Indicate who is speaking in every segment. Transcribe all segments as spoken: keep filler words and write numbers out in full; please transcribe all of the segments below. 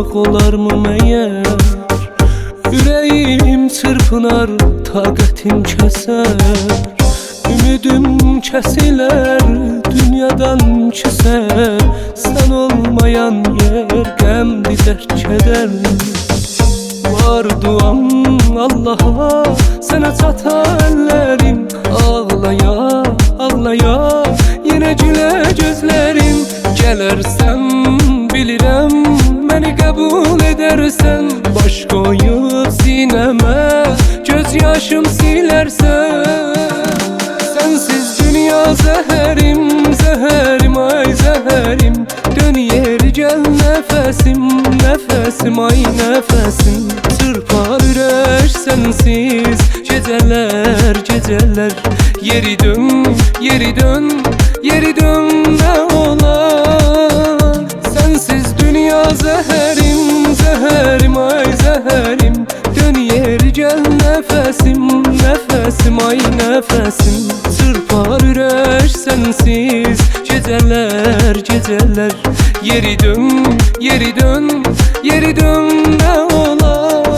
Speaker 1: yaşamak olar mı meğer? Yüreğim çırpınar, taqətim kəsər. Ümidim kəsilər, dünyadan küsər. Sən olmayan yer qəmli dərd kədər. Var duam Allah'a, sənə çata əllərim. Ağlaya, ağlaya, yenə gülə gözlərim. Gələrsən, bilirəm, məni qəbul edərsən. Baş qoyub sinəmə, göz yaşım silərsən. Sənsiz dünya zəhərim, zəhərim, ay zəhərim. Dön yeri gəl nəfəsim, nəfəsim, ay nəfəsim. Çırpar ürək sənsiz, gecələr, gecələr. Yeri dön, yeri dön, yeri dön nə olar? Sənsiz dünya zəhərim, zəhərim, ay zəhərim. Dön yeri gəl nəfəsim, nəfəsim, ay nəfəsim. Çırpar ürək sənsiz, gecələr, gecələr. Yeri dön, yeri dön, yeri dön nə olar?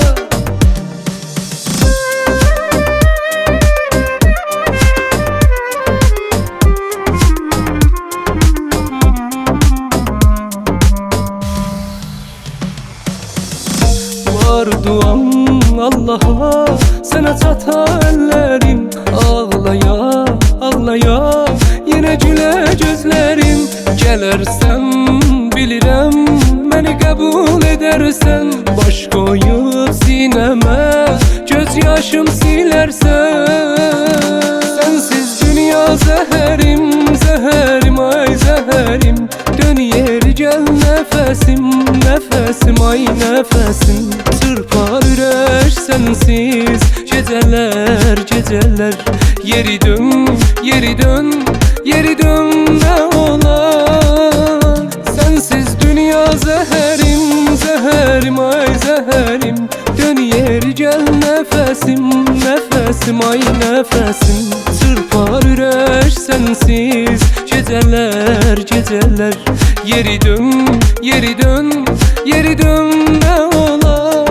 Speaker 1: Var duam Allah'a, sənə çata əllərim. Ağlaya, ağlaya, yenə gülə gözlərim. Gələrsən, bilirəm, məni qəbul edərsən. Baş qoyub sinəmə, göz yaşım silərsən. Sənsiz dünya zəhərim, zəhərim, ay zəhərim. Dön yeri gəl nəfəsim, nəfəsim, ay nəfəsim. Çırpar ürək sənsiz, gecələr, gecələr. Yeri dön, yeri dön, yeri dön nə olar? Sənsiz dünya zəhərim, zəhərim, ay zəhərim. Dön yeri gəl nəfəsim, nəfəsim, ay nəfəsim. Çırpar ürək sənsiz, gecələr, gecələr. Yeri dön, yeri dön, yeri dön nə olar?